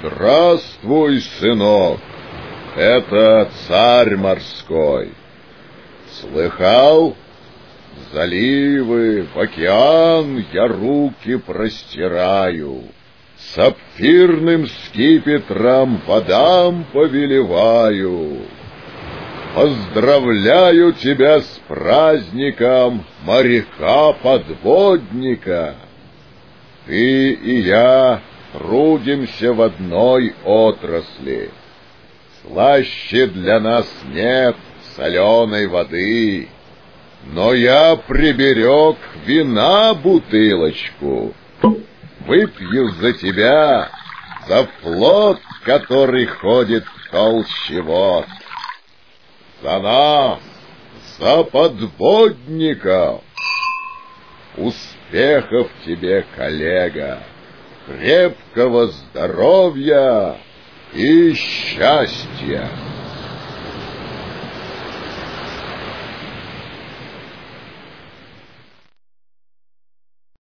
Здравствуй, сынок, это царь морской. Слыхал? В заливы, в океан я руки простираю, сапфирным скипетром водам повелеваю. Поздравляю тебя с праздником моряка-подводника. Ты и я трудимся в одной отрасли. Слаще для нас нет соленой воды, но я приберег вина бутылочку. Выпью за тебя, за флот, который ходит в толще вод. За нас, за подводников. Успехов тебе, коллега, крепкого здоровья и счастья!